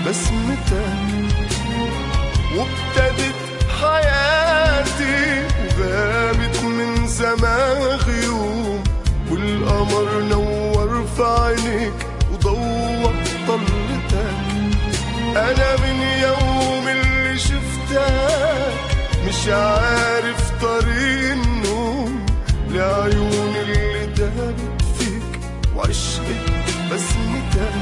بسمتك، وابتدت حياتي وغابت من زمان غيوم، والقمر نور في عينيك وضوى طلتك. أنا من يوم اللي شفتك مش عارف طريق النوم لعيون اللي دابت فيك وعشقت بسمتك،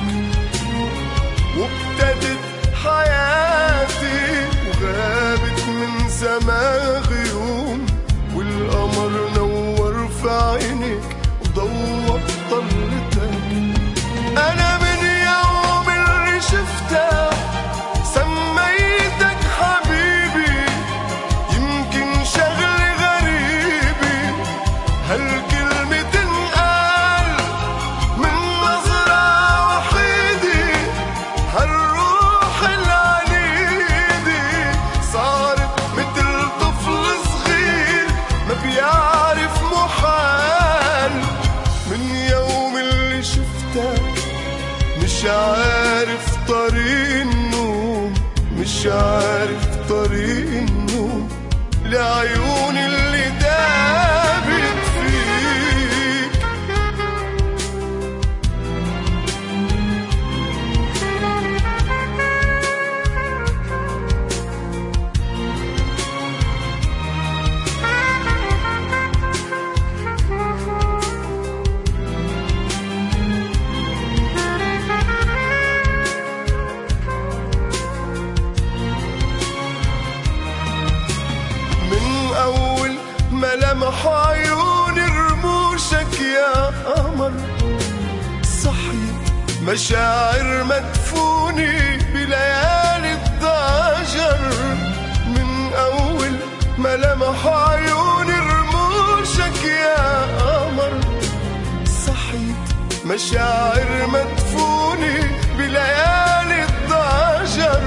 وابتدت حياتي وغابت من زمان غيوم، والقمر نور في عينيك وضوى طلتك. أنا من يوم اللي شفتك سميتك حبيبي، يمكن شغل غريبي هالكلمة تنقال من نظرة وحيدة. هالروح العنيدة صارت مثل طفل صغير ما بيعرف محال. من يوم اللي شفتك مش عارف طريق النوم، مش عارف طريق النوم لعيون اللي دابت فيك. أول ملامح عيوني رموشك يا قمر، صحيت مشاعر مدفوني بليالي الضجر. من أول ملامح عيوني رموشك يا قمر، صحيت مشاعر مدفوني بليالي الضجر.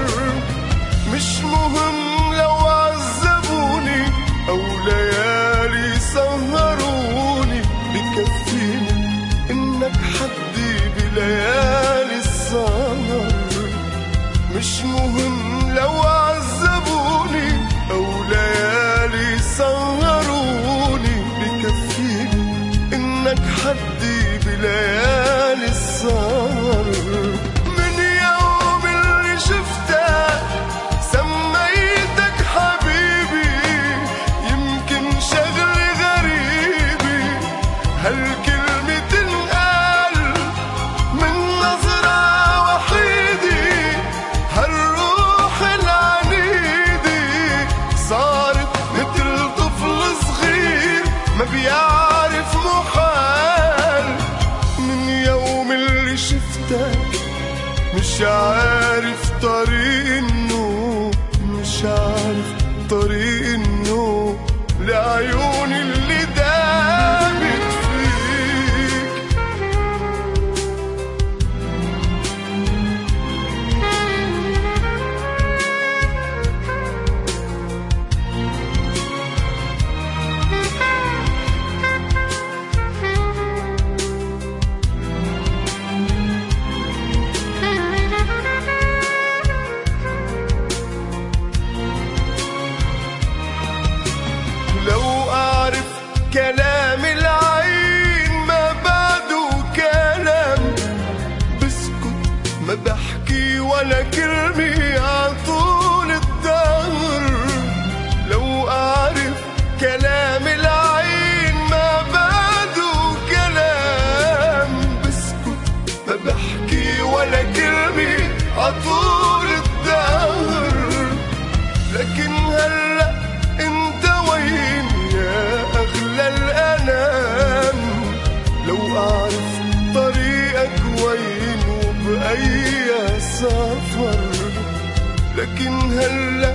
مش مهم لو عذبوني أو ليالي سهروني، بكفيني إنك حدي بليالي السهر. مش مهم لو عذبوني أو ليالي سهروني، بكفيني إنك حدي بليالي السهر. من يوم اللي شفتك سميتك حبيبي، يمكن شغل غريبي هالكلمة تنقال من نظرة وحيدة. هالروح العنيدة صارت مثل طفل صغير ما بيعرف محال. من يوم اللي شفتك مش عارف طريق النوم، مش عارف طريق النوم لعيون اللي دابت فيك. لو أعرف كلام العين ما بعده كلام، بسكت ما بحكي ولا كلمة عطول الدهر. لو أعرف كلام العين ما بعده كلام، بسكت ما بحكي ولا كلمة عطول الدهر. لكن هلأ انت وين يا أغلى الأنام؟ لو أعرف طريقك وين وبأي سفر. لكن هلأ